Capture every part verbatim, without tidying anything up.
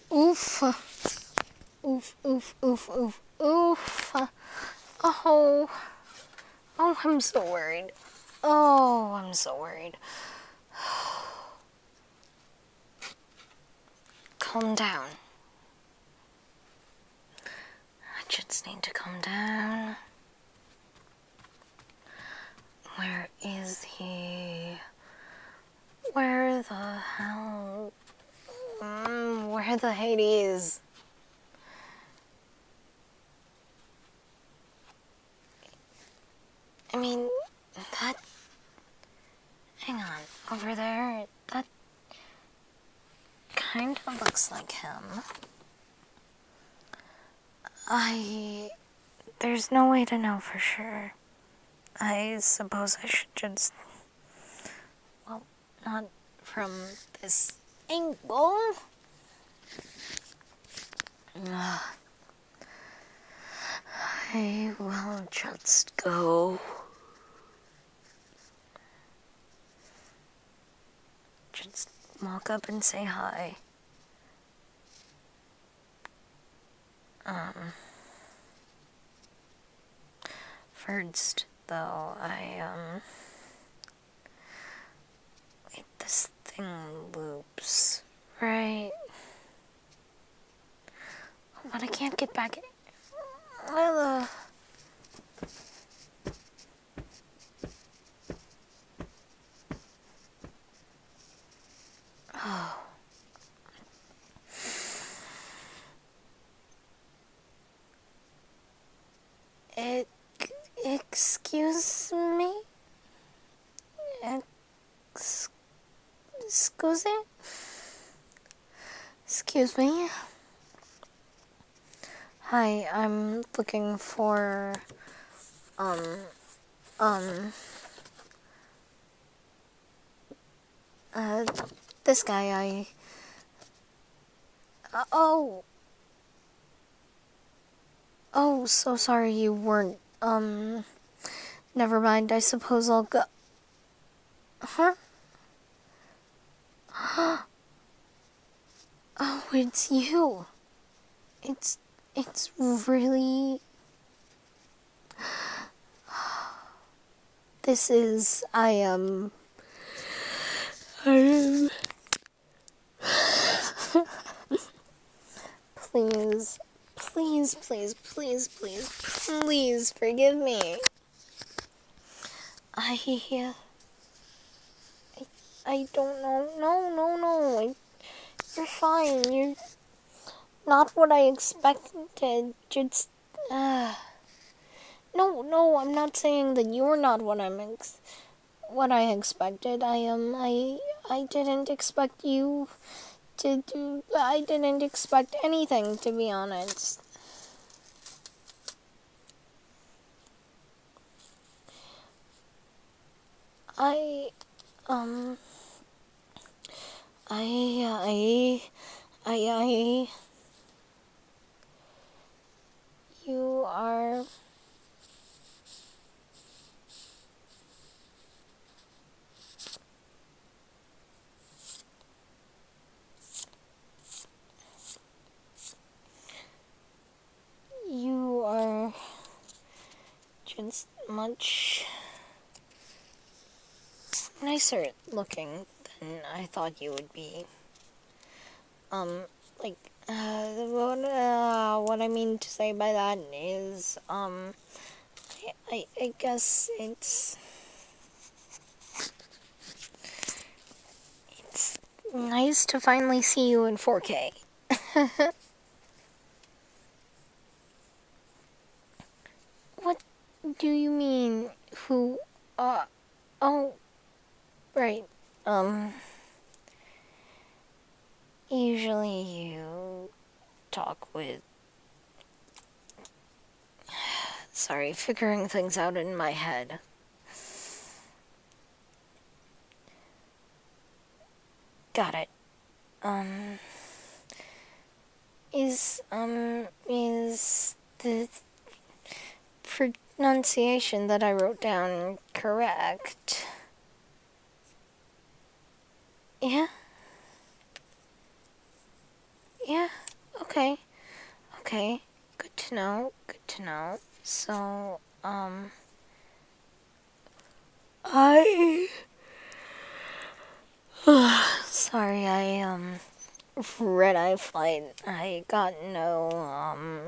Oof. Oof, oof, oof, oof, oof. Oh. Oh, I'm so worried. Oh, I'm so worried. Calm down. I just need to calm down. Where is he? Where the hell? Mm, where the Hades? I mean, that... Hang on. Over there, that kind of looks like him. I... There's no way to know for sure. I suppose I should just... Well, not from this angle. Ugh. I will just go. Just walk up and say hi. Um... First, though, I, um... Wait, this thing loops, right? But I can't get back in. Well, uh... Oh. It... Excuse me? Ex... Excuse me? Excuse me? Hi, I'm looking for... Um... Um... Uh... This guy, I... Uh, oh... Oh, so sorry you weren't, um... Never mind, I suppose I'll go... Huh? Oh, it's you. It's... It's really... This is... I am... I am... Please... Please, please, please, please, please forgive me. I... I, I don't know. No, no, no. I, you're fine. You're not what I expected. Just... Uh, no, no, I'm not saying that you're not what I'm... Ex what I expected. I am... Um, I... I didn't expect you to do... I didn't expect anything, to be honest. I, um, I, I, I, I, you are, you are just much nicer looking than I thought you would be. Um, like, uh, what, uh, what I mean to say by that is, um, I, I, I guess it's, it's nice to finally see you in four K. What do you mean, who, uh, oh, right, um... Usually you talk with... Sorry, figuring things out in my head. Got it. Um... Is, um, is the pronunciation that I wrote down correct? Yeah? Yeah, okay. Okay. Good to know. Good to know. So, um... I... Sorry, I, um... red-eye flight. I got no, um...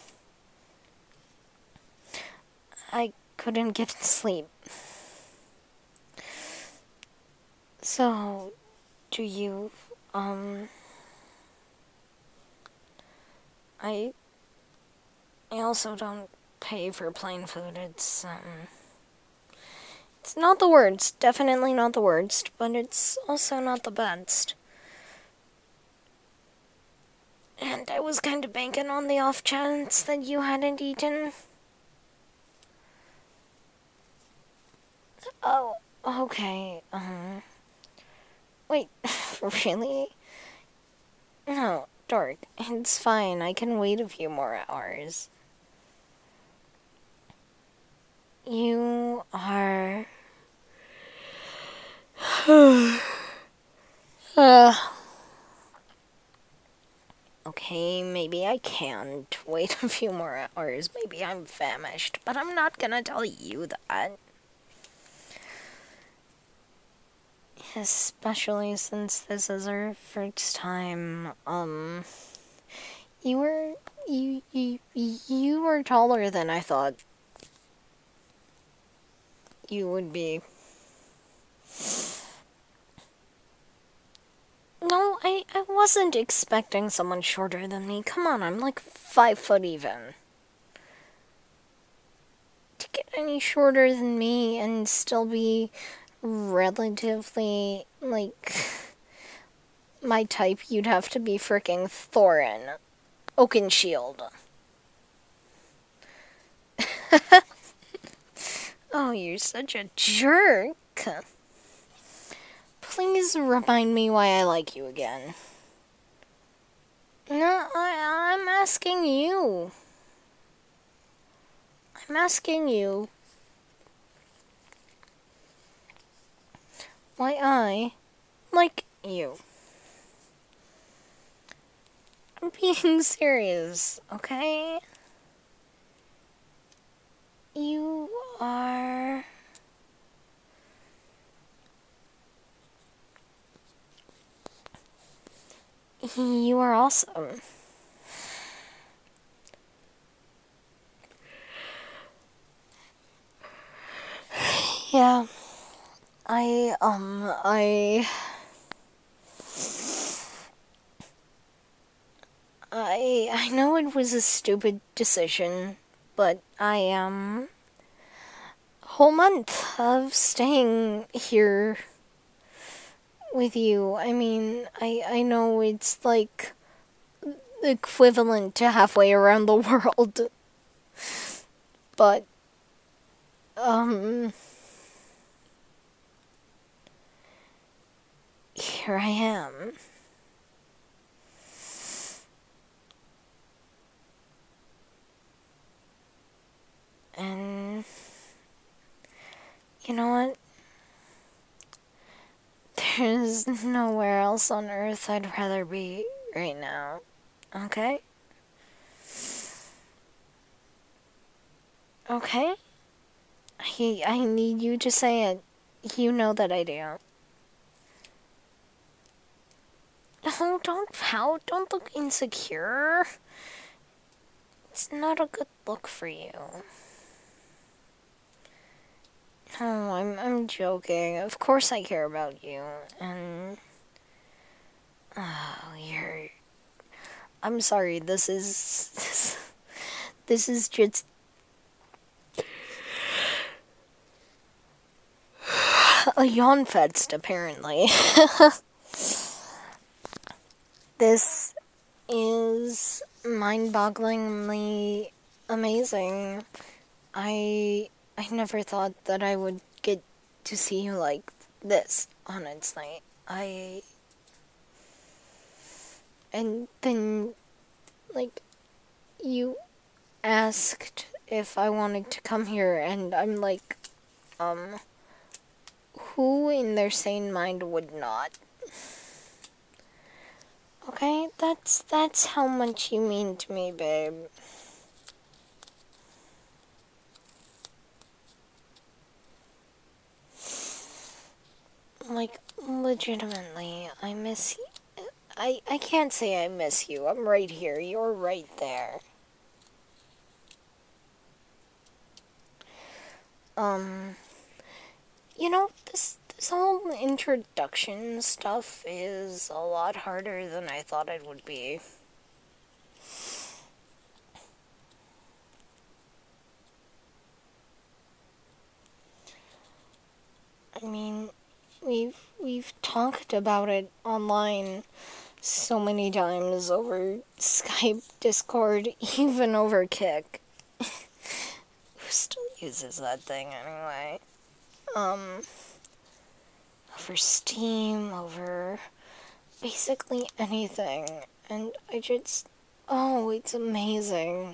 I couldn't get to sleep. So, do you, um... I... I also don't pay for plane food. It's, um... It's not the worst. Definitely not the worst. But it's also not the best. And I was kind of banking on the off chance that you hadn't eaten. Oh, okay. Um... Wait, really? No, Dork, it's fine. I can wait a few more hours. You are... uh, okay, maybe I can wait a few more hours. Maybe I'm famished, but I'm not gonna tell you that. Especially since this is our first time, um... You were... You, you, you were taller than I thought you would be. No, I, I wasn't expecting someone shorter than me. Come on, I'm like five foot even. To get any shorter than me and still be relatively, like, my type, you'd have to be fricking Thorin. Oakenshield. Oh, you're such a jerk. Please remind me why I like you again. No, I, I'm asking you. I'm asking you. Why I like you. I'm being serious, okay? You are... You are awesome. Yeah. I, um, I... I, I know it was a stupid decision, but I am... whole month of staying here with you. I mean, I, I know it's like equivalent to halfway around the world, but, um... here I am. And you know what? There's nowhere else on Earth I'd rather be right now. Okay? Okay? I, I need you to say it. You know that I do. No, don't pout. Don't look insecure. It's not a good look for you. No, I'm I'm joking. Of course I care about you. And oh, you're I'm sorry. This is this, this is just a yawn fest, apparently. This is mind-bogglingly amazing. I I never thought that I would get to see you like this, honestly. I... And then, like, you asked if I wanted to come here, and I'm like, um, who in their sane mind would not? Okay, that's that's how much you mean to me, babe. Like, legitimately, I miss you. I, I can't say I miss you. I'm right here. You're right there. Um, you know, this, this whole introduction stuff is a lot harder than I thought it would be. I mean, we've, we've talked about it online so many times over Skype, Discord, even over Kick. Who still uses that thing anyway? Um, over Steam, over basically anything. And I just, oh, it's amazing.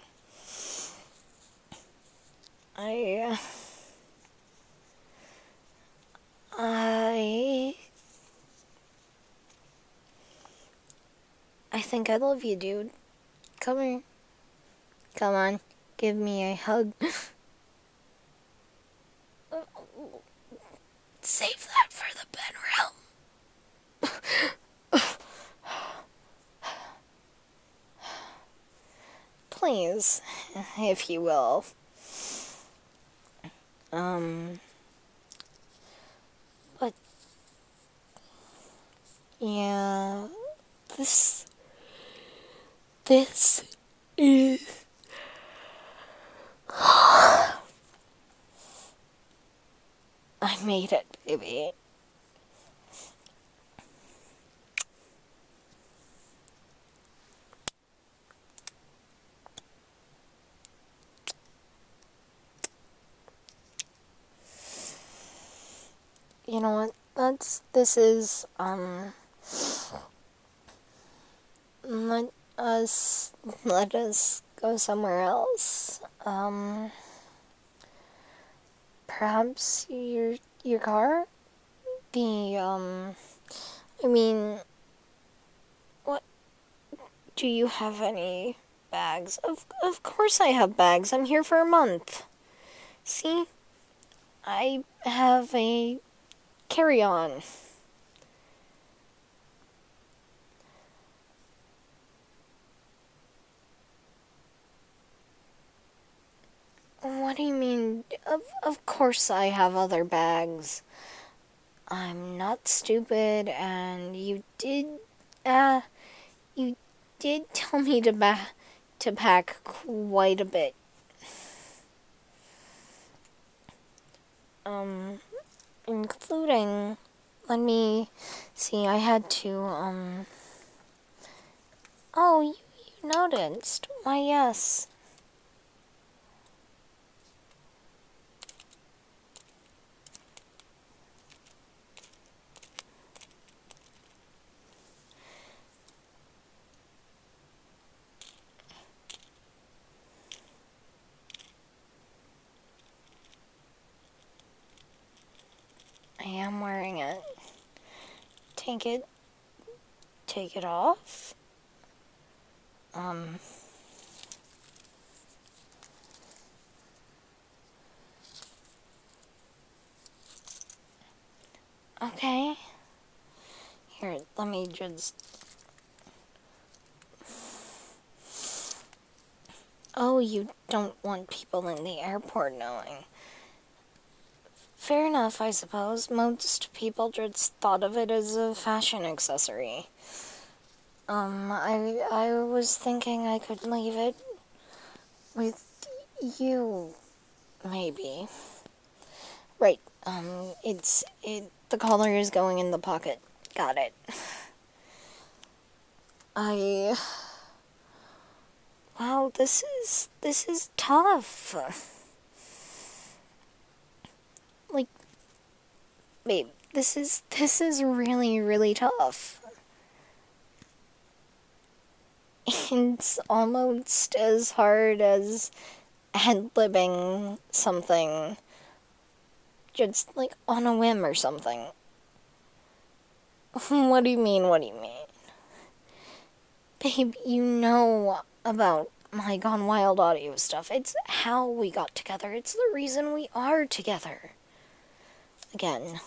I, I, I think I love you, dude. Come here. Come on, give me a hug. Save that for the bedroom. Please, if you will. Um, but, yeah, this, this is, I made it, baby. You know what? That's, this is, um, let us, let us go somewhere else. Um, perhaps your, your car? The, um, I mean, what, do you have any bags? Of, of course I have bags. I'm here for a month. See? I have a carry-on. What do you mean? Of, of course I have other bags. I'm not stupid, and you did, uh, you did tell me to ba- to pack quite a bit. Um, including, let me see, I had to, um, oh, you, you noticed. Why, yes. I am wearing it. Take it, take it off. Um, okay. Here, let me just... Oh, you don't want people in the airport knowing. Fair enough, I suppose. Most people just thought of it as a fashion accessory. Um, I, I was thinking I could leave it with you, maybe. Right, um, it's, it, the collar is going in the pocket. Got it. I... Wow, this is, this is tough. Like, babe, this is, this is really, really tough. It's almost as hard as ad-libbing something just, like, on a whim or something. What do you mean, what do you mean? Babe, you know about my Gone Wild audio stuff. It's how we got together. It's the reason we are together. Again.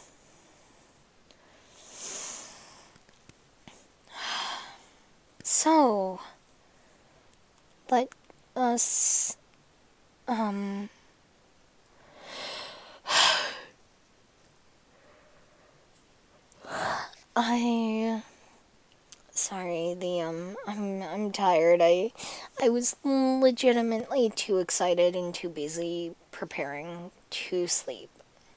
So, let us, um... I... Sorry, the, um, I'm, I'm tired. I, I was legitimately too excited and too busy preparing to sleep.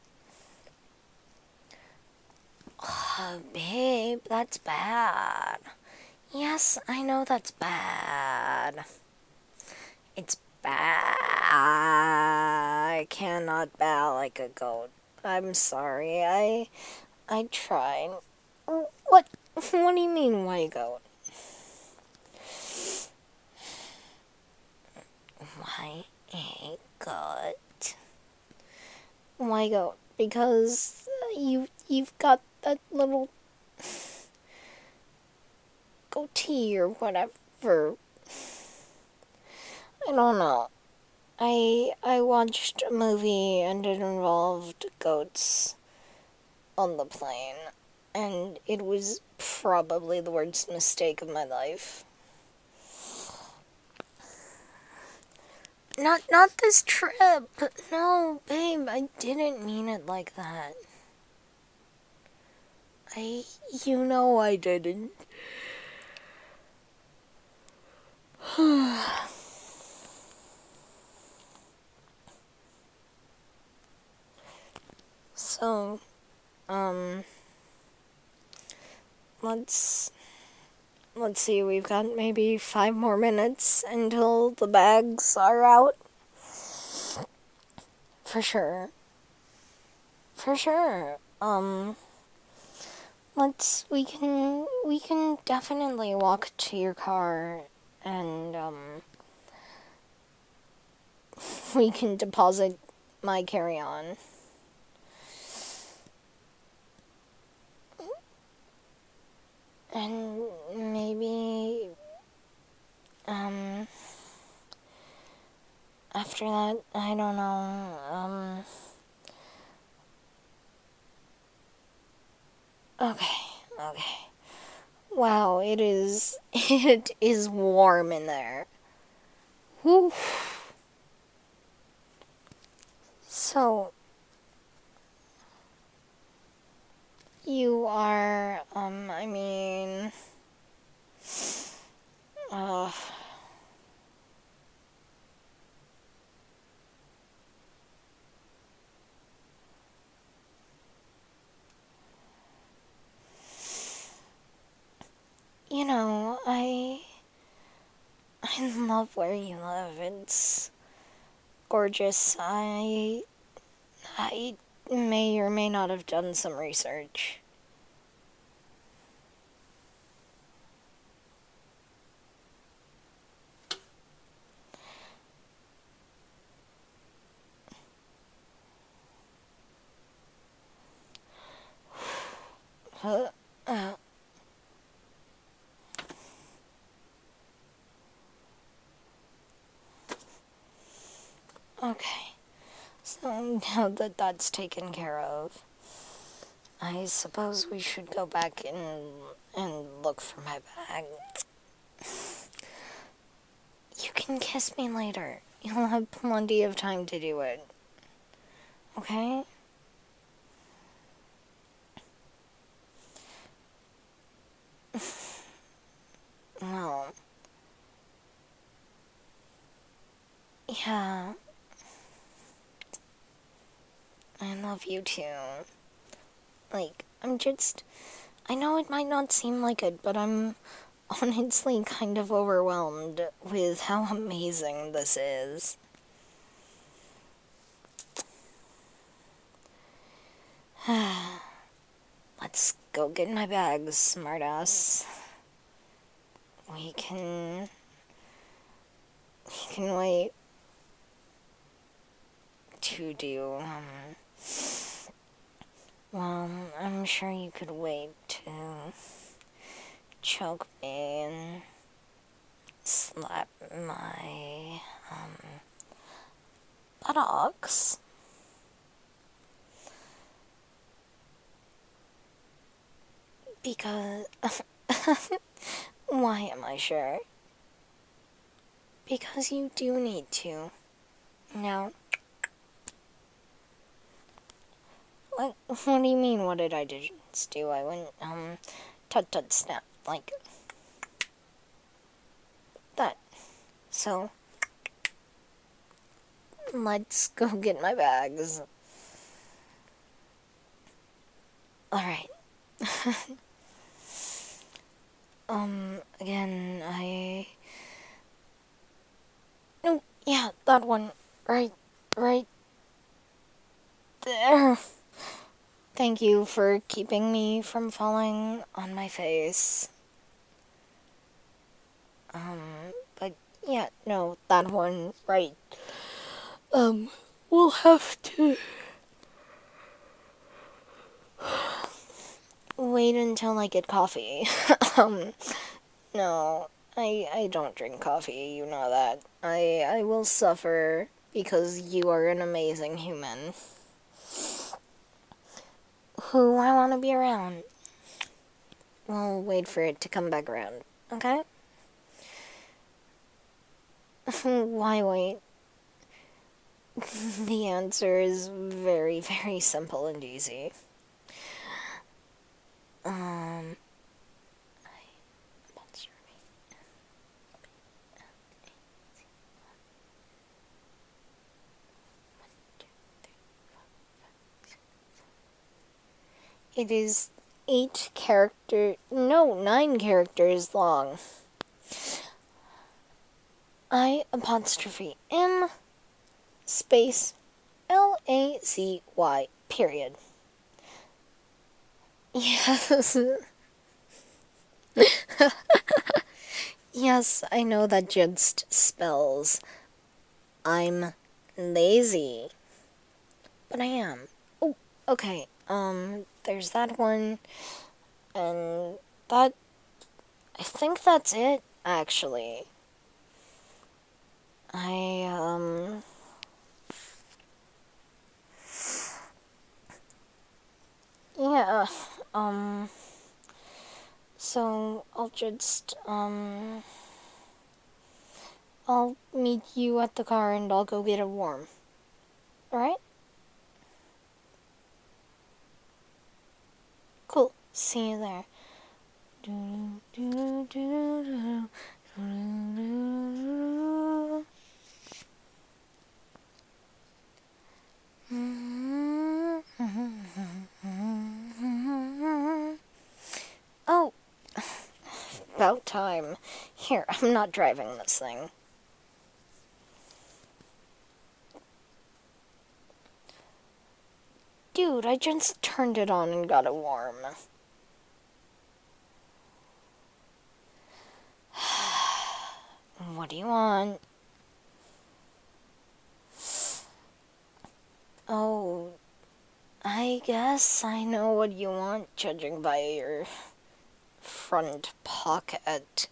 Oh, babe, that's bad. Yes, I know that's bad. It's bad. I cannot bow like a goat. I'm sorry. I, I tried. What? What do you mean, why goat? Why a goat? Why goat? Because you you've got that little goatee or whatever. I don't know. I I watched a movie and it involved goats on the plane, and it was probably the worst mistake of my life. Not not this trip. No, babe, I didn't mean it like that. I you know I didn't. So, um let's let's see, we've got maybe five more minutes until the bags are out. For sure. For sure. Um let's we can we can definitely walk to your car and um we can deposit my carry-on. And maybe um after that, I don't know. Um Okay, okay. Wow, it is it is warm in there. Whew. So you are um I mean uh you know, I I love where you live. It's gorgeous. I I may or may not have done some research. Uh, uh, okay. So now that that's taken care of, I suppose we should go back and and look for my bag. You can kiss me later. You'll have plenty of time to do it. Okay? Well, yeah. I love you too. Like, I'm just... I know it might not seem like it, but I'm honestly kind of overwhelmed with how amazing this is. Let's go get my bags, smartass. We can... We can wait to do, um... Well, I'm sure you could wait to choke me and slap my, um, buttocks. Because... Why am I sure? Because you do need to. Now... What, what do you mean, what did I just do? I went, um, tut-tut snap, like... that. So... let's go get my bags. Alright. um, again, I... No, yeah, that one. Right, right there. Thank you for keeping me from falling on my face. Um, but yeah, no, that one, right. Um, we'll have to wait until I get coffee. um, no, I I don't drink coffee, you know that. I I will suffer because you are an amazing human who I want to be around. We'll wait for it to come back around, okay? Why wait? The answer is very, very simple and easy. Um... It is eight character, no, nine characters long. I apostrophe M space L A Z Y period. Yes. Yes, I know that just spells I'm lazy. But I am. Oh, okay. Um, there's that one. And that... I think that's it, actually. I, um... yeah, um... so, I'll just, um... I'll meet you at the car and I'll go get it warm. Alright? Cool. See you there. Oh, about time. Here, I'm not driving this thing. Dude, I just turned it on and got it warm. What do you want? Oh, I guess I know what you want, judging by your front pocket.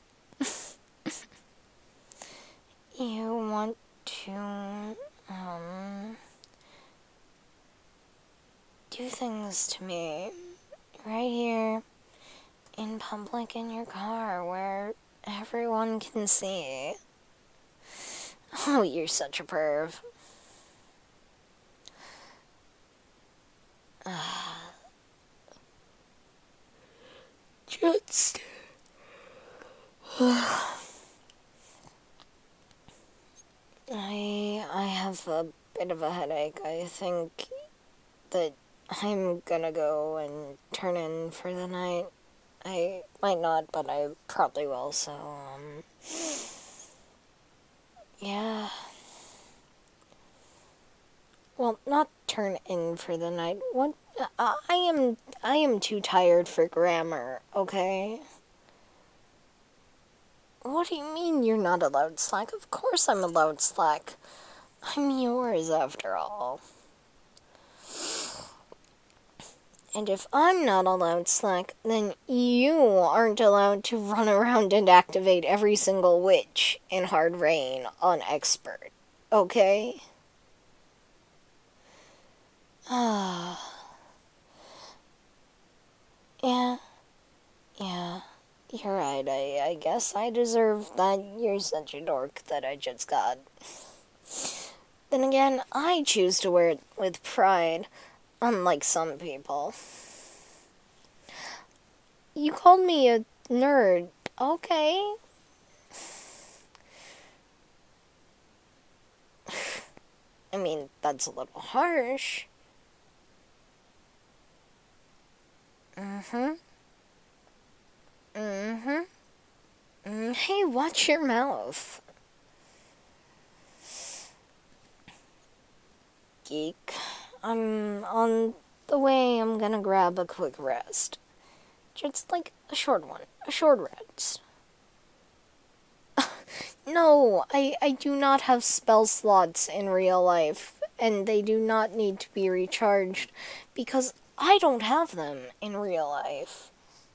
You want to, um, do things to me right here in public in your car where everyone can see. Oh, you're such a perv. Uh, just... I, I have a bit of a headache. I think that I'm gonna go and turn in for the night. I might not, but I probably will, so, um... yeah. Well, not turn in for the night. What? Uh, I am, I am too tired for grammar, okay? What do you mean you're not allowed slack? Of course I'm allowed slack. I'm yours, after all. And if I'm not allowed slack, then you aren't allowed to run around and activate every single witch in Hard Rain on Expert. Okay? Ah. yeah. Yeah. You're right. I, I guess I deserve that. You're such a dork that I just got. Then again, I choose to wear it with pride, unlike some people. You called me a nerd. Okay. I mean, that's a little harsh. Mm-hmm. Mm-hmm. Mm, hey, watch your mouth. Geek. I'm on the way. I'm gonna grab a quick rest. Just like a short one. A short rest. No, I, I do not have spell slots in real life, and they do not need to be recharged because I don't have them in real life.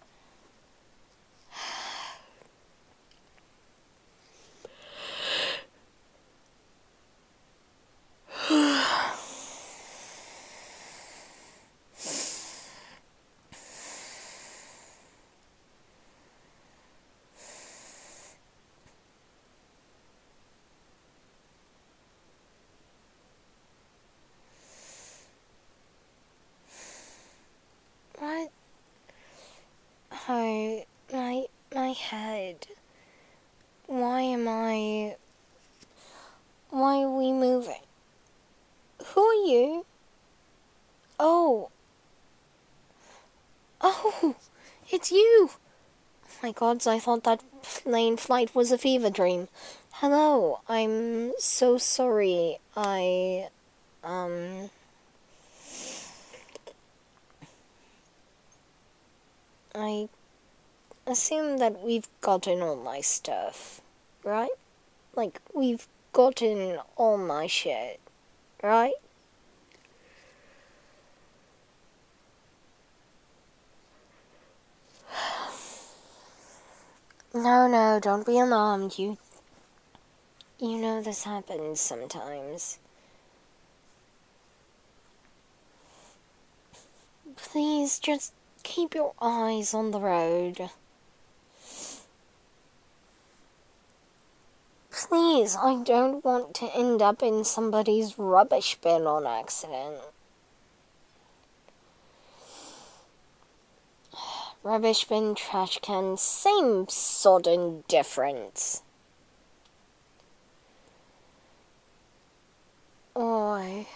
What? I, my, my head. Why am I... Why are we moving? Who are you? Oh. Oh, it's you. My gods, I thought that plane flight was a fever dream. Hello, I'm so sorry. I, um... I assume that we've gotten all my stuff, right? Like, we've gotten all my shit, right? No, no, don't be alarmed. You, you know this happens sometimes. Please, just keep your eyes on the road. Please, I don't want to end up in somebody's rubbish bin on accident. Rubbish bin, trash can, same sodden difference. Oi.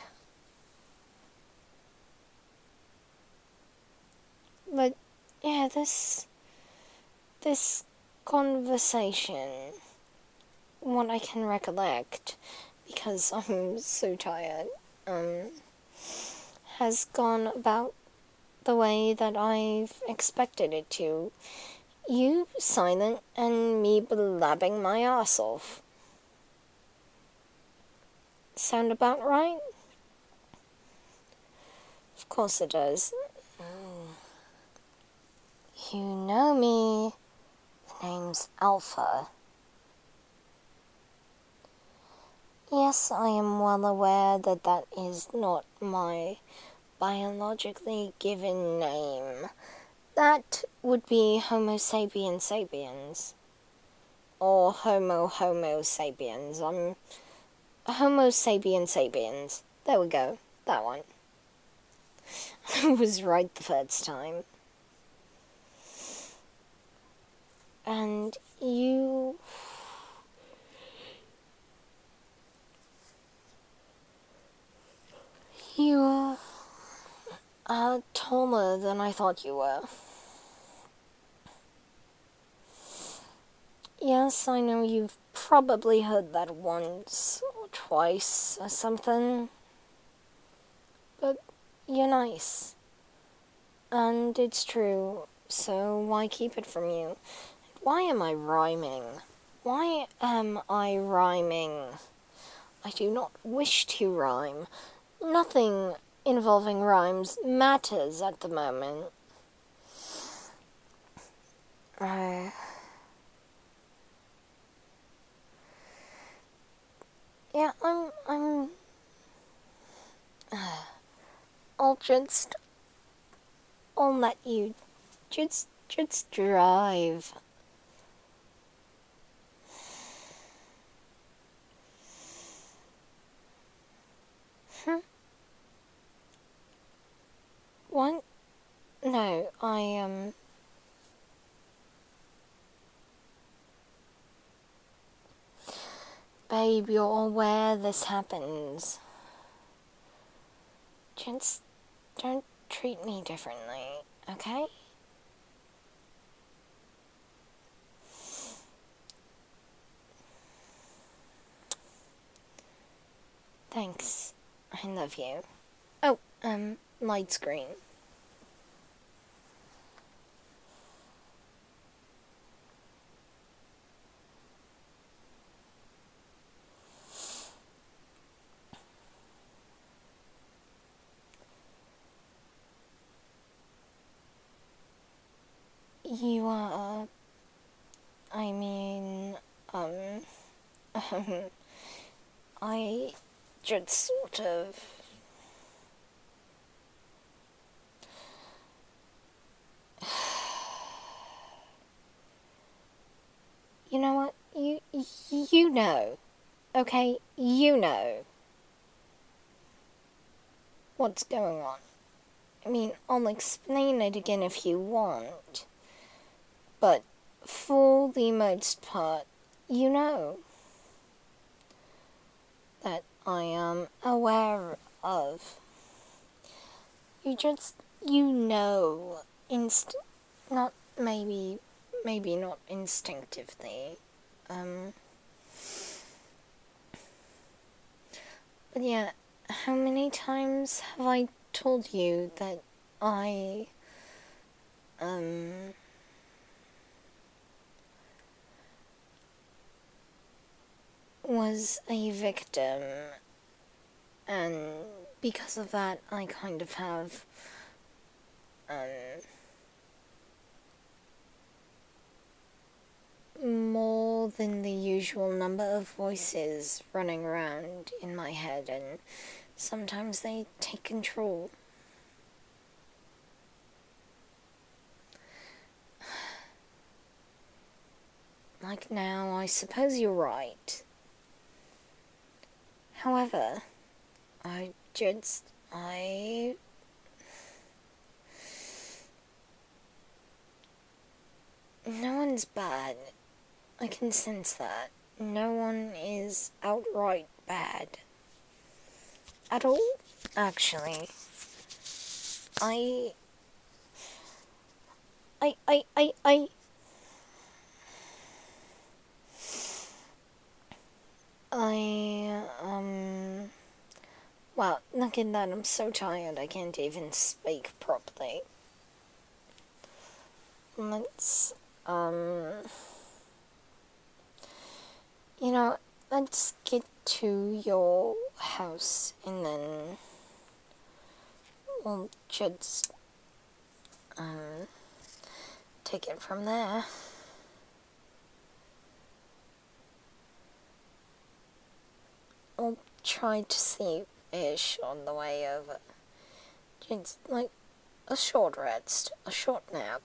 But, yeah, this... This conversation, what I can recollect, because I'm so tired, um, has gone about the way that I've expected it to. You silent and me blabbing my ass off. Sound about right? Of course it does. You know me. The name's Alpha. Yes, I am well aware that that is not my biologically given name. That would be Homo sapiens sapiens. Or Homo Homo sapiens. I'm Homo sapiens sapiens. There we go. That one. I was right the first time. And you... You are taller than I thought you were. Yes, I know you've probably heard that once or twice or something. But you're nice. And it's true, so why keep it from you? Why am I rhyming? Why am I rhyming? I do not wish to rhyme. Nothing involving rhymes matters at the moment. Uh, yeah, I'm, I'm, uh, I'll just, I'll let you just, just drive. Hmm? What? No, I, um... Babe, you're aware this happens. Just don't treat me differently, okay? Thanks. I love you. Oh, um, light screen. You are, I mean, um, I just sort of... You know what? You, you know, okay? You know what's going on. I mean, I'll explain it again if you want, but for the most part, you know that I am aware of. You just, you know, inst, not maybe, maybe not instinctively, um, but yeah, how many times have I told you that I, um, was a victim, and because of that, I kind of have, um, more than the usual number of voices running around in my head, and sometimes they take control. Like now, I suppose you're right. However, I just, I... No one's bad. I can sense that. No one is outright bad. At all, actually. I... I, I, I, I... I, um... Wow, look at that, I'm so tired I can't even speak properly. Let's, um... You know, let's get to your house and then we'll just, um, take it from there. I'll try to sleep-ish on the way over. Just, like, a short rest, a short nap.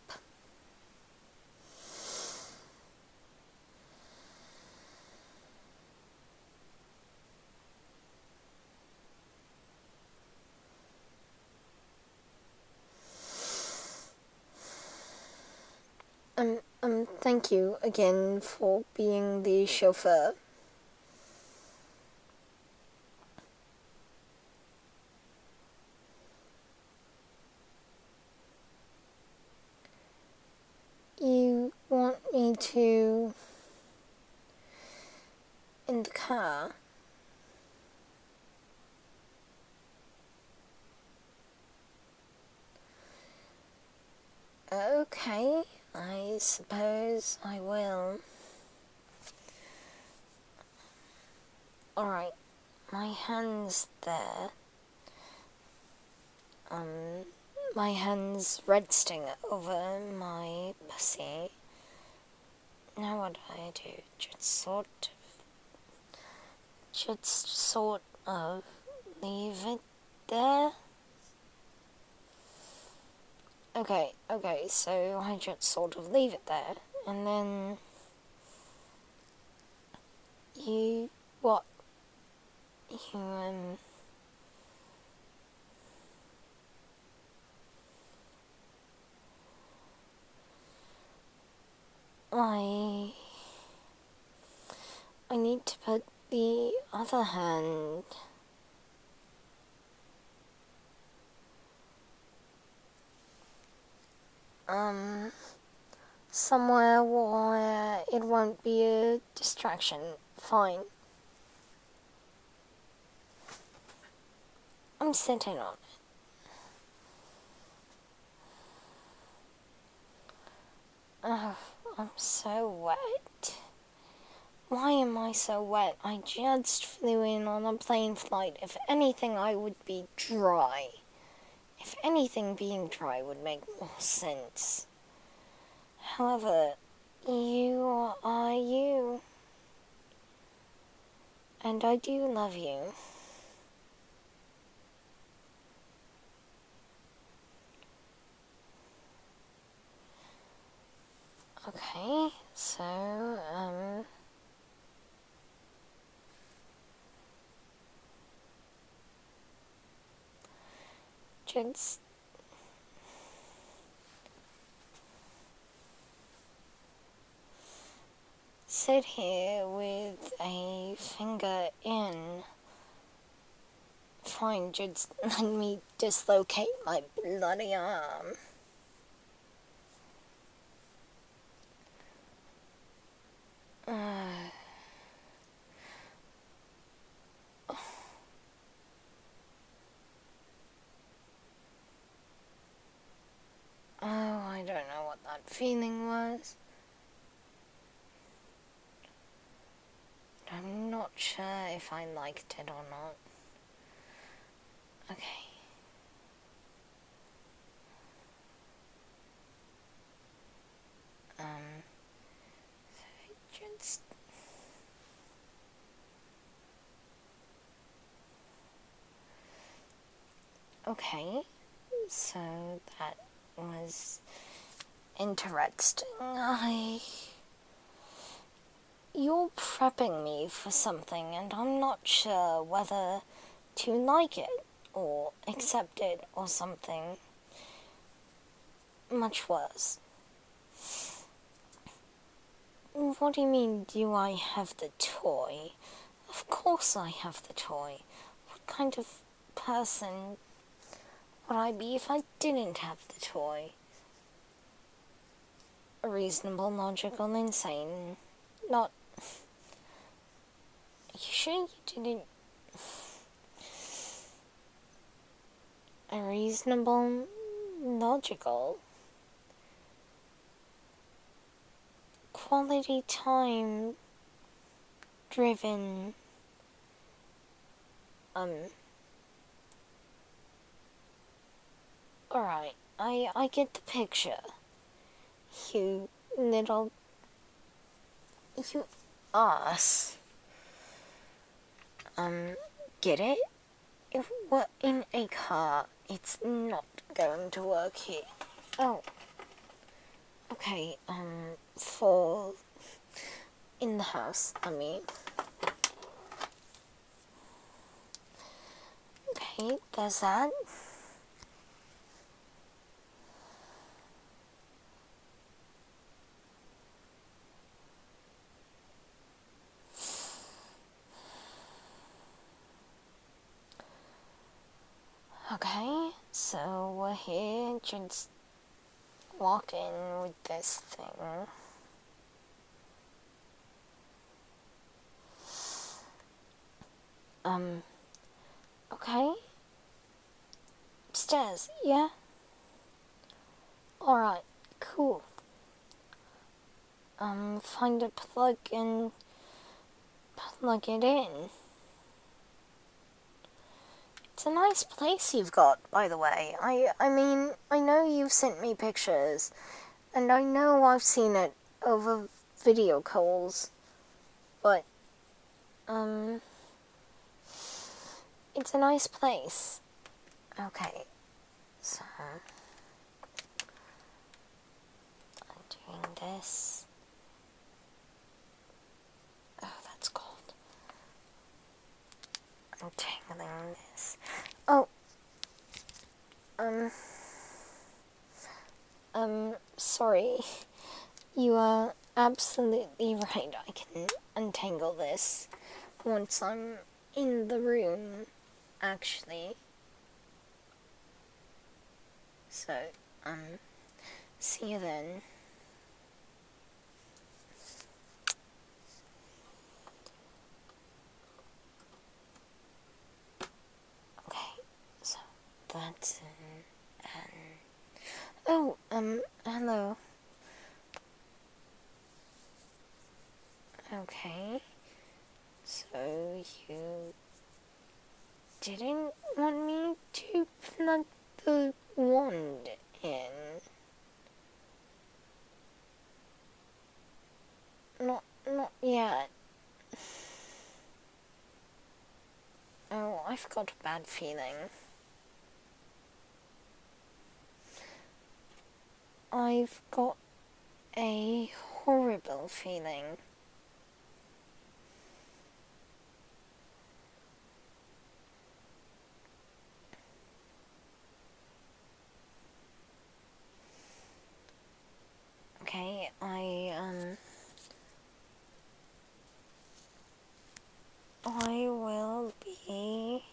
Um, um, thank you again for being the chauffeur. You want me to... in the car? Okay, I suppose I will. Alright, my hand's there. um, my hands resting over my pussy. Now what do I do? Just sort of, just sort of leave it there. Okay, okay, so I just sort of leave it there, and then you, what? You, um, I, I need to put the other hand um, somewhere where it won't be a distraction. Fine. I'm sitting on it. Ugh, I'm so wet. Why am I so wet? I just flew in on a plane flight. If anything, I would be dry. If anything, being dry would make more sense. However, you are you. And I do love you. Okay, so, um... just... sit here with a finger in. Fine, just let me dislocate my bloody arm. Uh... Oh, I don't know what that feeling was. I'm not sure if I liked it or not. Okay. Um, so just... Okay, so that was interesting. I... You're prepping me for something, and I'm not sure whether to like it, or accept it, or something much worse. What do you mean, do I have the toy? Of course I have the toy. What kind of person would I be if I didn't have the toy? Reasonable, logical, insane. Not... You sure you didn't... A reasonable, logical... Quality time... driven... Um... Alright, I, I get the picture. You little... You ass. Um, get it? If we're in a car, it's not going to work here. Oh. Okay, um, for... in the house, I mean. Okay, there's that. Okay, so we're here, just walk in with this thing. Um, okay. Upstairs, yeah? Alright, cool. Um, find a plug and plug it in. It's a nice place you've got, by the way. I, I mean, I know you've sent me pictures, and I know I've seen it over video calls, but, um, it's a nice place. Okay, so, I'm doing this. Oh, that's cold. I'm tangling this. Oh, um, um, sorry. You are absolutely right. I can untangle this once I'm in the room, actually. So, um, see you then. Okay, so that's in, and oh, um, hello. Okay, so you didn't want me to plug the wand in? Not, not yet. Oh, I've got a bad feeling. I've got a horrible feeling. Okay, I, um... I will be...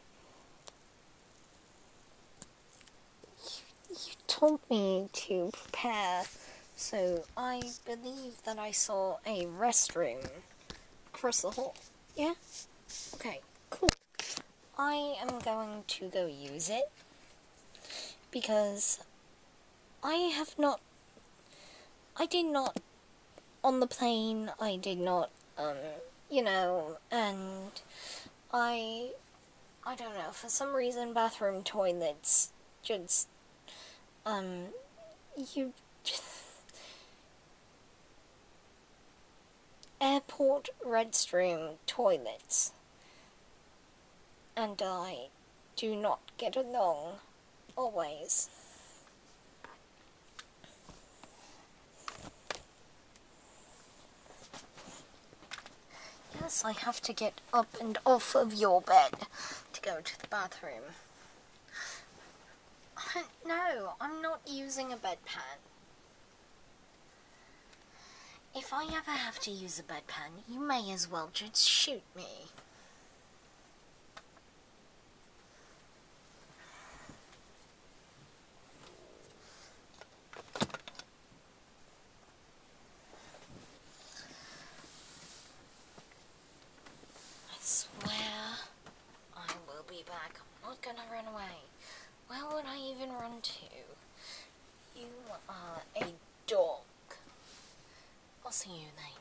You told me to prepare, so I believe that I saw a restroom across the hall. Yeah? Okay, cool. I am going to go use it, because I have not... I did not... On the plane, I did not, um, you know, and I... I don't know, for some reason bathroom toilets just... Um, you just... Airport restroom toilets and I do not get along, always. Yes, I have to get up and off of your bed to go to the bathroom. No, I'm not using a bedpan. If I ever have to use a bedpan, you may as well just shoot me. I swear I will be back. I'm not gonna run away. Where would I even run to? You are a dog. I'll see you later.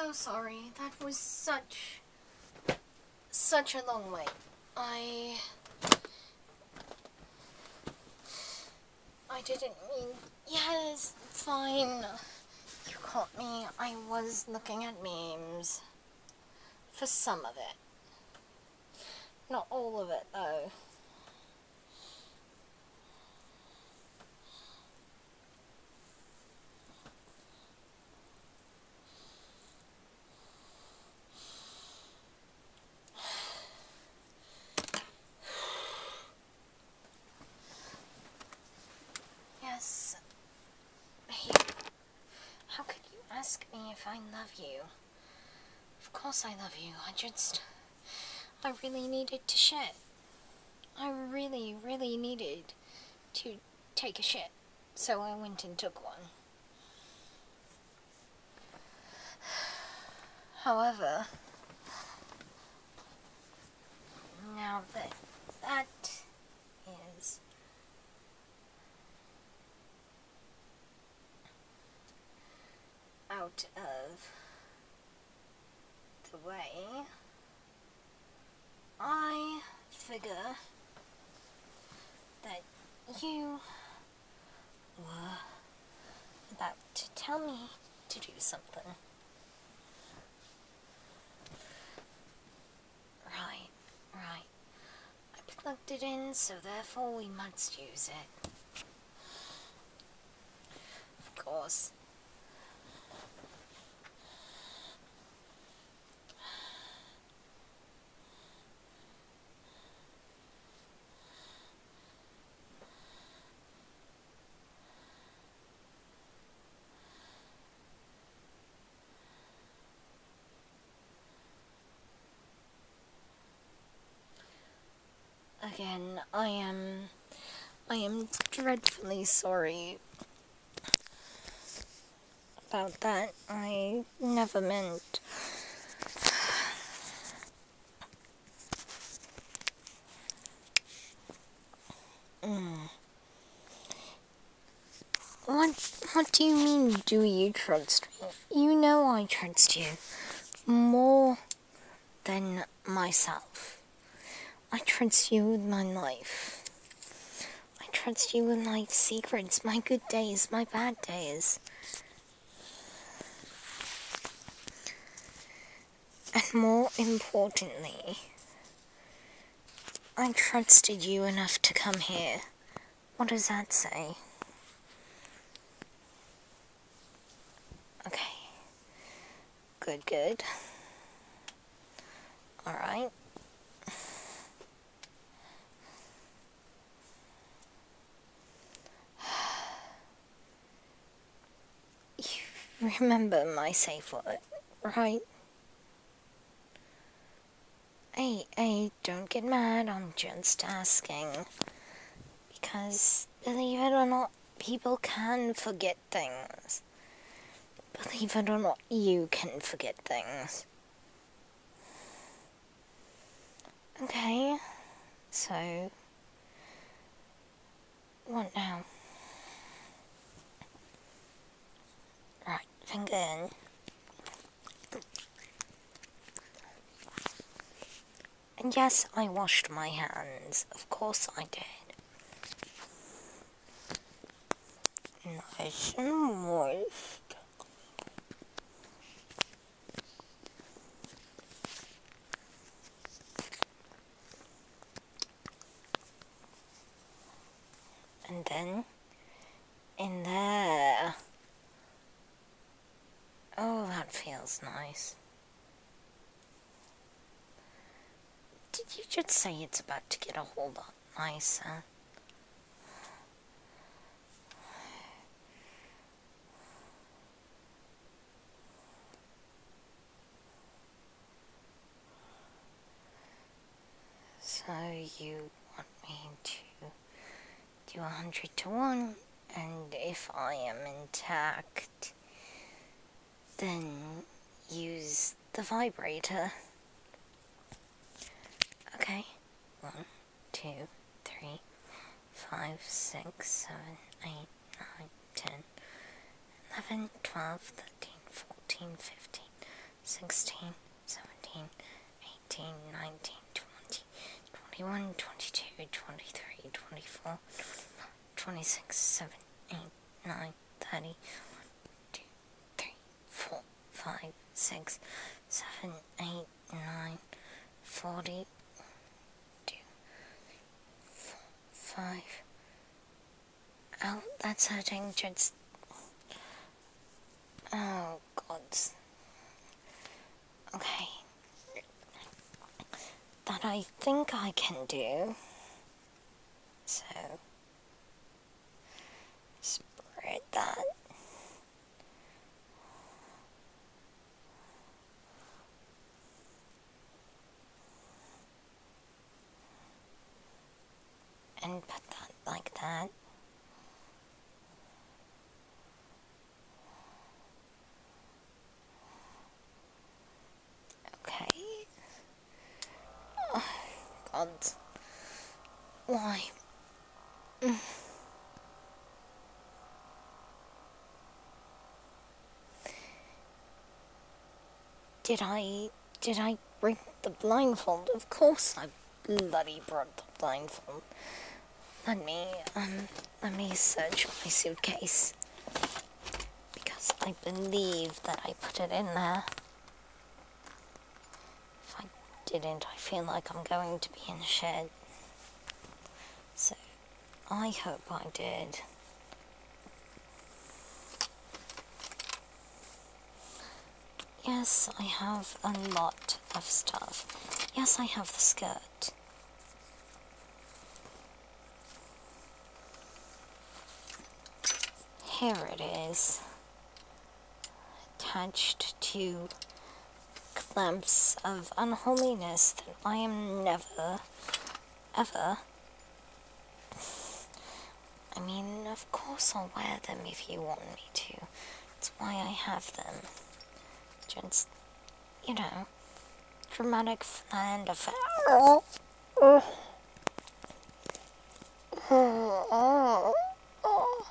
so sorry. That was such, such a long wait. I... I didn't mean... Yes, fine. You caught me. I was looking at memes. For some of it. Not all of it, though. Yes. Babe, how could you ask me if I love you? Of course I love you. I just... I really needed to shit. I really, really needed to take a shit. So I went and took one. However, now that that is out of the way, I figure that you were about to tell me to do something. Right, right. I plugged it in, so therefore we must use it. Of course. Again, I am, I am dreadfully sorry about that. I never meant. Mm. What, what do you mean, do you trust me? You know I trust you more than myself. I trust you with my life. I trust you with my secrets, my good days, my bad days. And more importantly, I trusted you enough to come here. What does that say? Okay. Good, good. Alright. You remember my safe word, right? Hey, hey, don't get mad, I'm just asking. Because, believe it or not, people can forget things. Believe it or not, you can forget things. Okay, so, what now? Right, finger in. And yes, I washed my hands. Of course I did. Nice and moist. And then, in there. Oh, that feels nice. Did you just say it's about to get a whole lot nicer? So you want me to do a hundred to one, and if I am intact, then use the vibrator. Okay. One, two, three, five, six, seven, eight, nine, ten, eleven, twelve, thirteen, fourteen, fifteen, sixteen, seventeen, eighteen, nineteen, twenty, twenty-one, twenty-two, twenty-three, twenty-four, twenty-six, seven, eight, nine, thirty, two, three, four, five, six, seven, eight, nine, forty, two, four, five. Oh, that's hurting. Just. Oh, God. Okay. That I think I can do. So. Spread that. And put that like that. Okay. Oh, God. Why? Did I... Did I bring the blindfold? Of course I bloody brought the blindfold. Let me, um, let me search my suitcase. Because I believe that I put it in there. If I didn't, I feel like I'm going to be in shit. So, I hope I did. Yes, I have a lot of stuff. Yes, I have the skirt. Here it is. Attached to clamps of unholiness that I am never, ever... I mean, of course I'll wear them if you want me to. That's why I have them. Just, you know, dramatic and affair. Oh. Oh. Oh. Oh.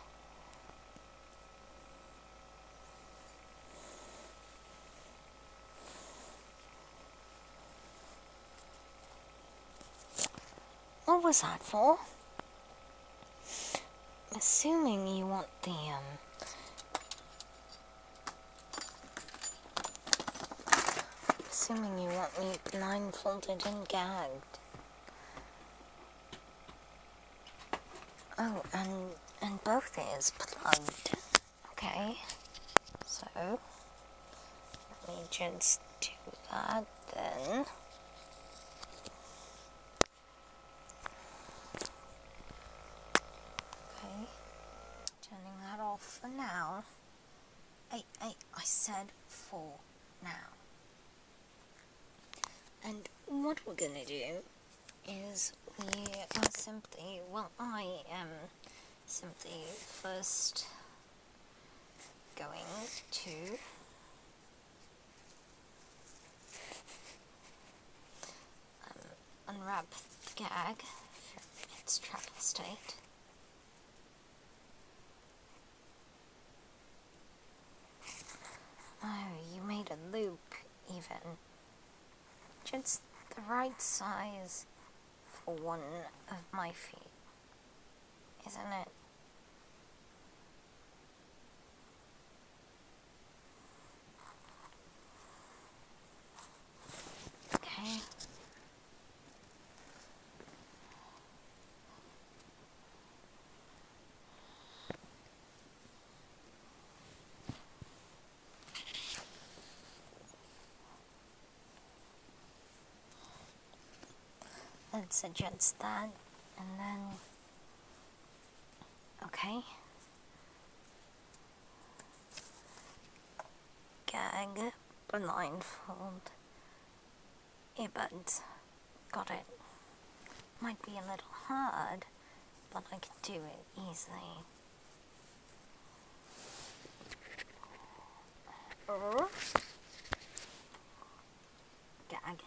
What was that for? Assuming you want the, um... Assuming you want me blindfolded and gagged. Oh, and, and both ears plugged. Okay. So, let me just do that then. Okay. Turning that off for now. I, I, I said for now. And what we're gonna do is we are simply, well, I am simply first going to um, unwrap the gag from its travel state. Oh, you made a loop, even. Just the right size for one of my feet, isn't it? Okay. Let's adjust that, and then, okay. Gag, blindfold, earbuds, got it. Might be a little hard, but I can do it easily. Oh. Gag.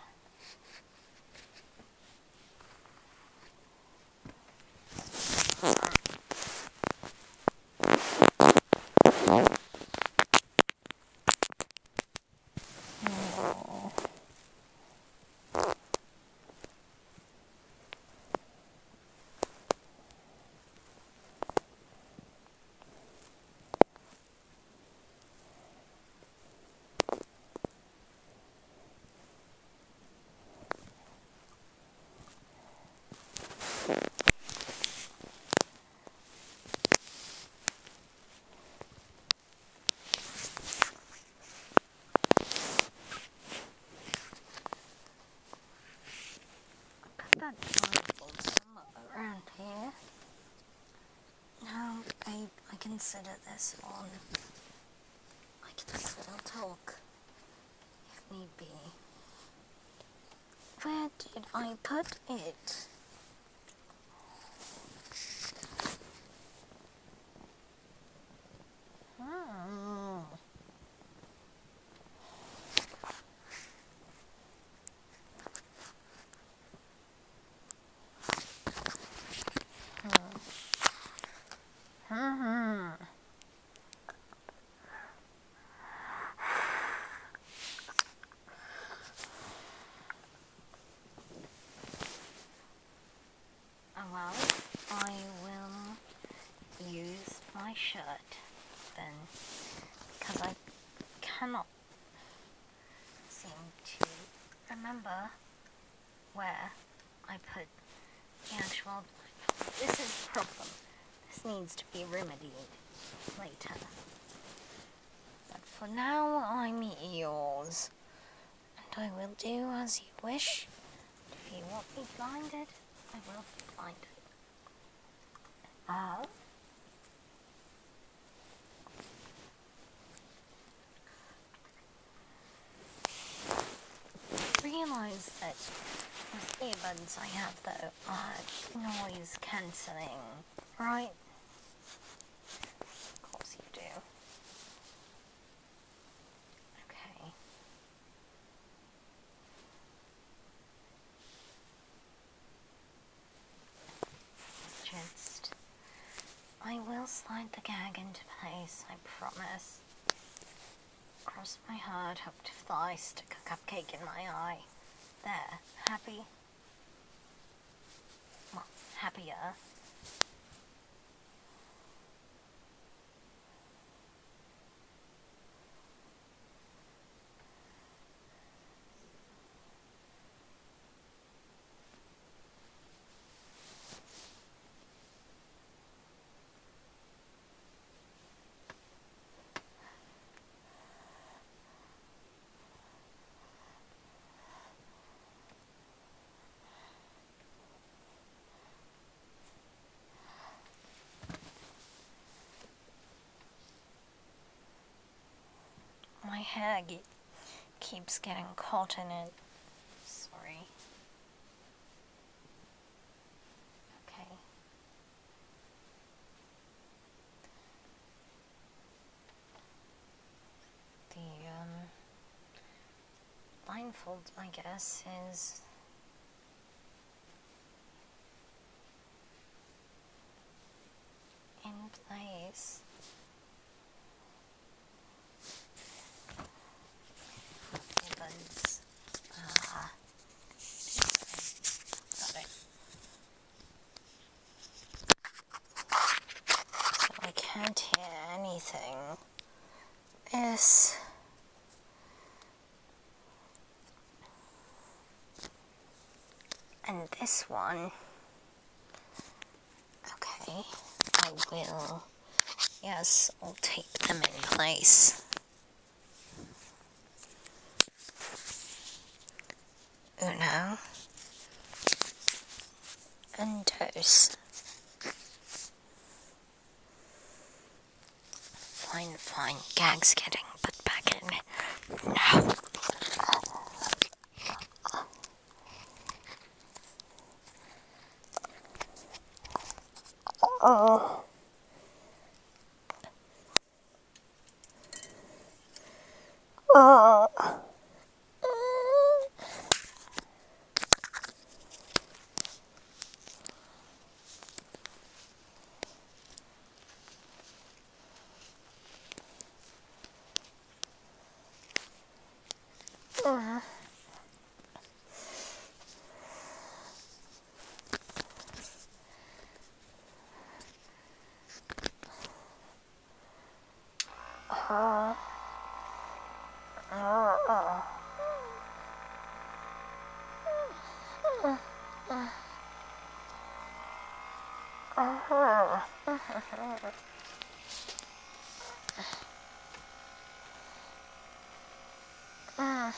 consider this one. I can still talk, if need be. Where did I put it? Hmm. Hmm. Well, I will use my shirt then, because I cannot seem to remember where I put the actual blindfold. This is a problem. This needs to be remedied later. But for now, I'm yours. And I will do as you wish. If you want me blinded, I will be blinded. Oh? Realize that the earbuds I have though are noise cancelling, right? Of course you do. Okay. Just, I will slide the gag into place, I promise. Cross my heart, hope to fly, stick a cupcake in my eye. There, happy? Well, happier. My hair ge- keeps getting caught in it. Sorry. Okay. The, um, blindfold, I guess, is in place. Earbuds. Ah. Got it. So I can't hear anything. Yes. And this one. Okay. I will. Yes, I'll tape them in place. Uno. And dos. Fine, fine. Gag's getting put back in. No. Oh. Oh. Uh. Uh. Uh. Uh. Uh.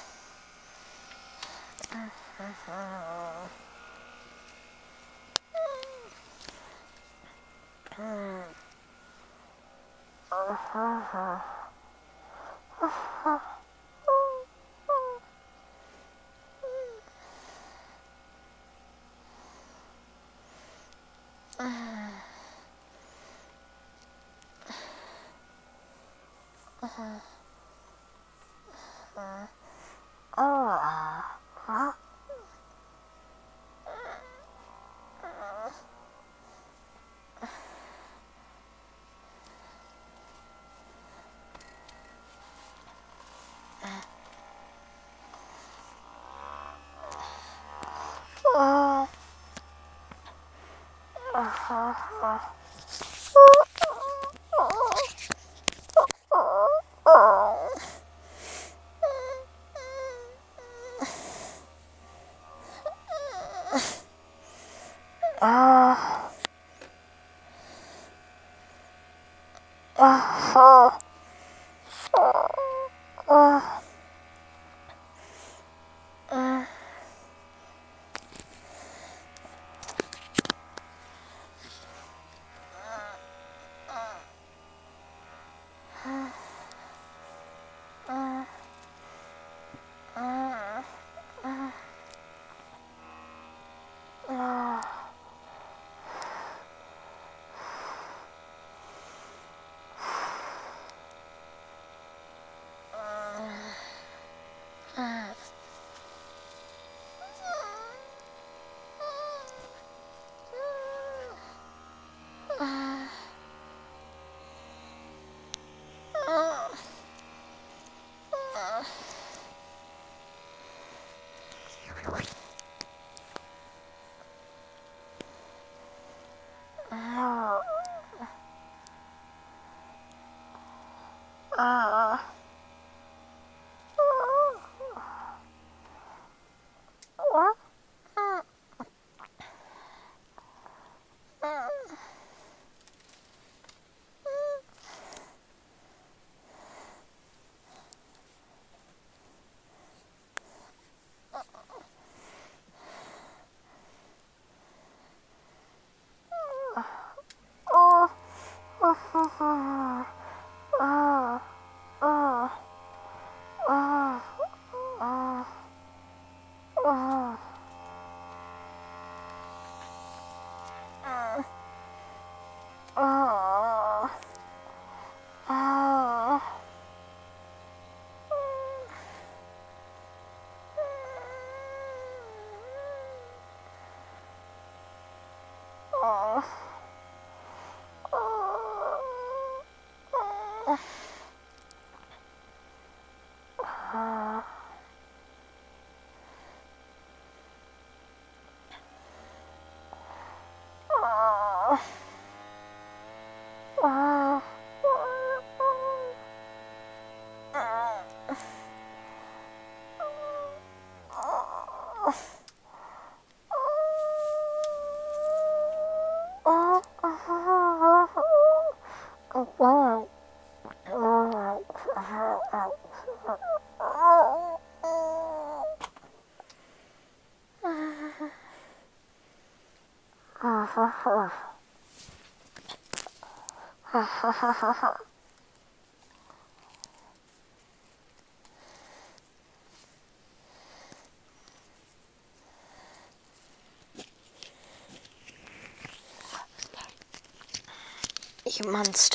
You monster.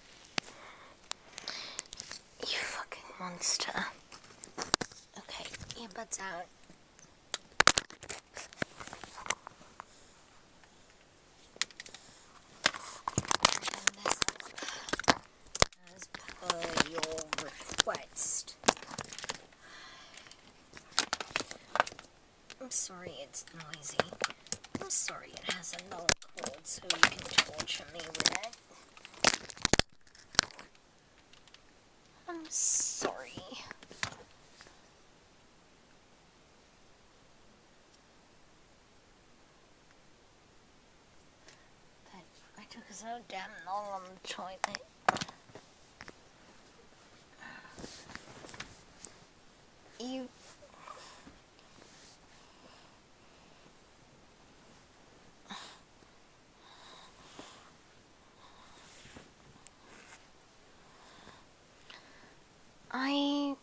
You fucking monster. Okay, your butt's out. And this as per your request. I'm sorry it's noisy. I'm sorry it has a long cord so you can torture me with it. I'm sorry. But I took so damn long on the toilet. You... I...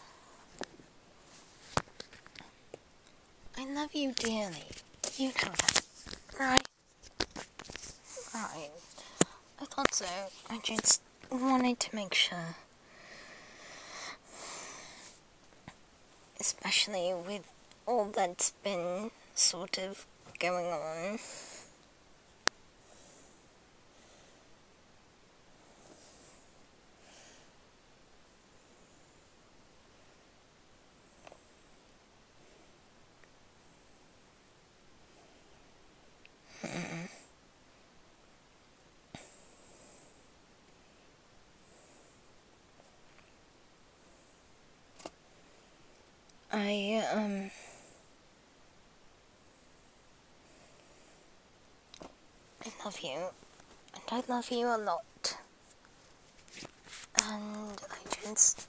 I love you dearly. You know that, right? Right. I thought so. I just wanted to make sure. Especially with all that's been sort of going on. Hmm. I, um... I love you. And I love you a lot. And I just...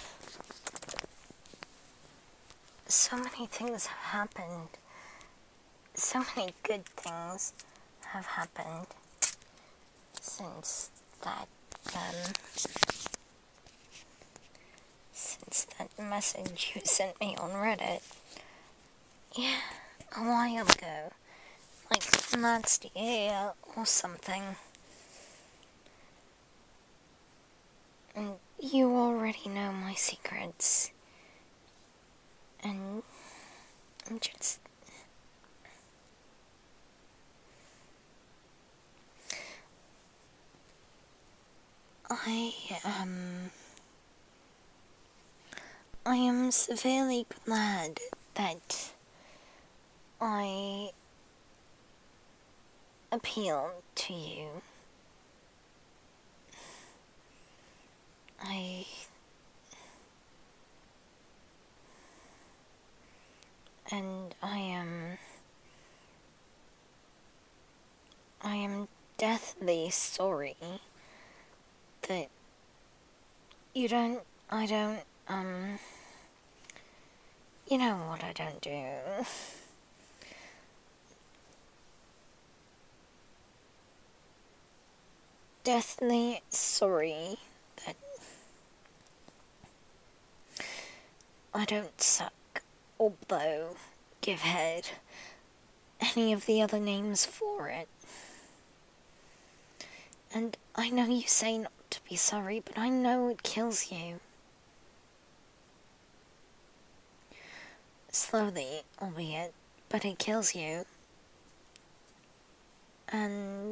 So many things have happened. So many good things have happened since that, um... since that message you sent me on Reddit. Yeah, a while ago. Like last year or something. And you already know my secrets. And I'm just... I, um... I am severely glad that I appealed to you. I... And I am... I am deathly sorry that you don't... I don't, um... You know what I don't do. Deathly sorry that I don't suck or blow, give head, any of the other names for it. And I know you say not to be sorry, but I know it kills you. Slowly, albeit, but it kills you. And...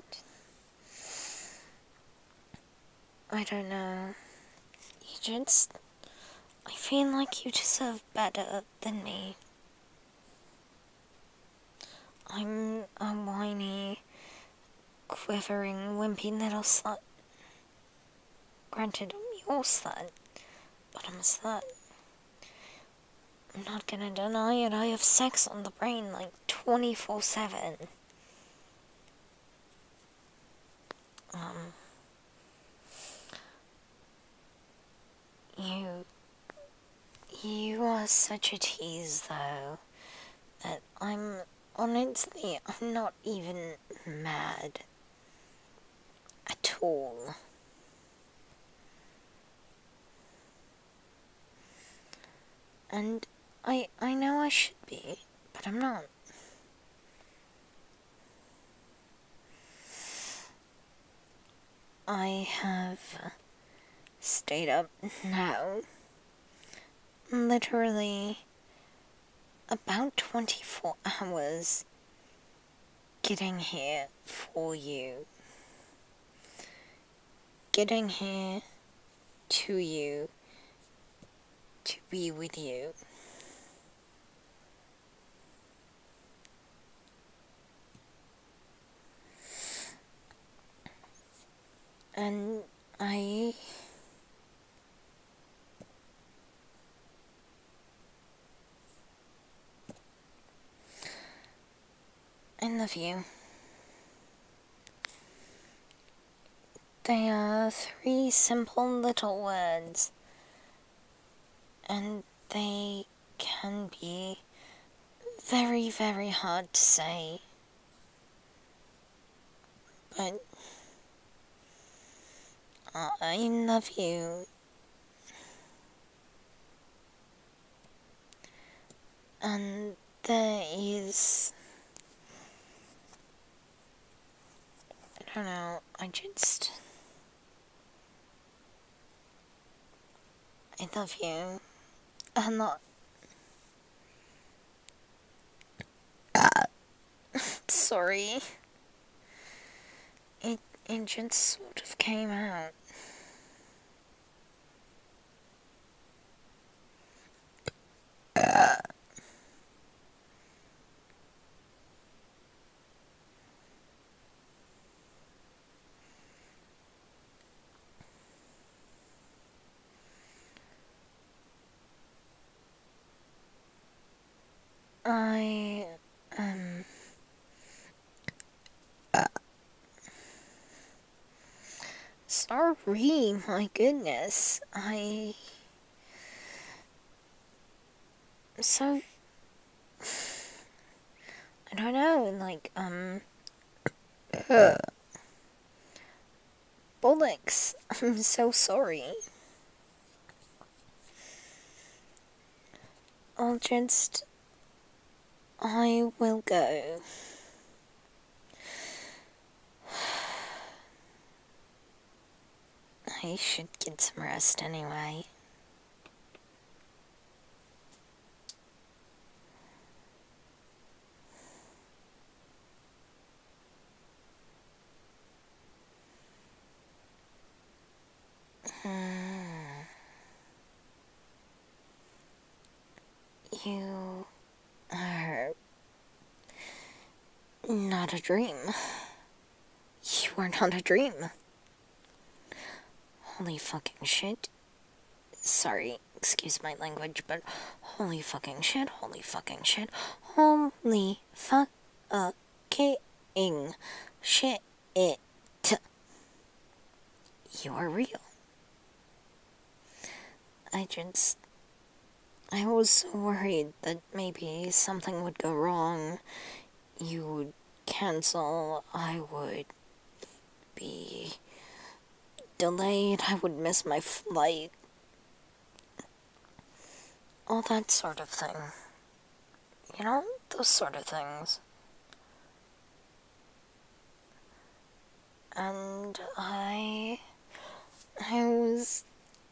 I don't know. You just... I feel like you deserve better than me. I'm a whiny, quivering, wimpy little slut. Granted, I'm your slut, but I'm a slut. I'm not gonna deny it, I have sex on the brain like twenty-four seven. Um... You... You are such a tease, though, that I'm... Honestly, I'm not even mad. At all. And I... I know I should be, but I'm not. I have stayed up now, literally about twenty-four hours getting here for you. Getting here to you, to be with you. And I... I love you. They are three simple little words, and they can be very, very hard to say, but I love you And there is, I don't know, I just, I love you. I'm not, sorry. It, it just sort of came out. I, um, sorry, my goodness, I, so, I don't know, like, um, bollocks, I'm so sorry. I'll just, I will go. I should get some rest anyway. You are not a dream. You are not a dream. Holy fucking shit. Sorry, excuse my language, but holy fucking shit, holy fucking shit, holy fucking shit. You are real. I just, I was so worried that maybe something would go wrong. You would cancel, I would be delayed, I would miss my flight. All that sort of thing. You know, those sort of things. And I, I was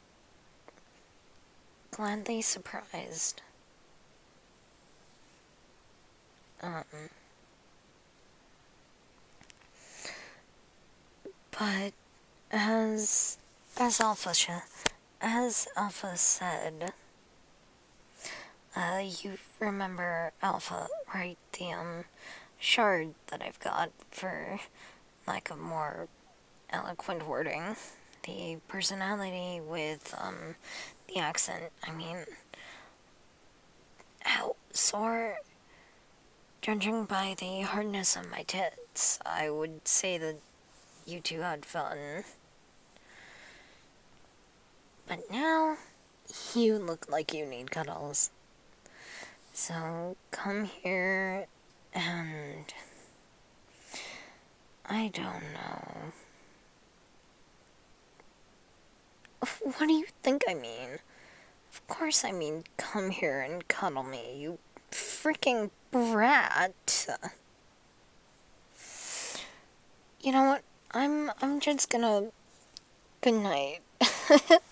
gladly surprised. Um, but as, as Alpha, as Alpha said, uh, you remember Alpha, right? The, um, shard that I've got, for lack of more eloquent wording. The personality with, um, the accent. I mean, how sore? Judging by the hardness of my tits, I would say that you two had fun. But now, you look like you need cuddles. So, come here and... I don't know. What do you think I mean? Of course I mean come here and cuddle me, you freaking brat. You know what? I'm I'm just gonna... Good night.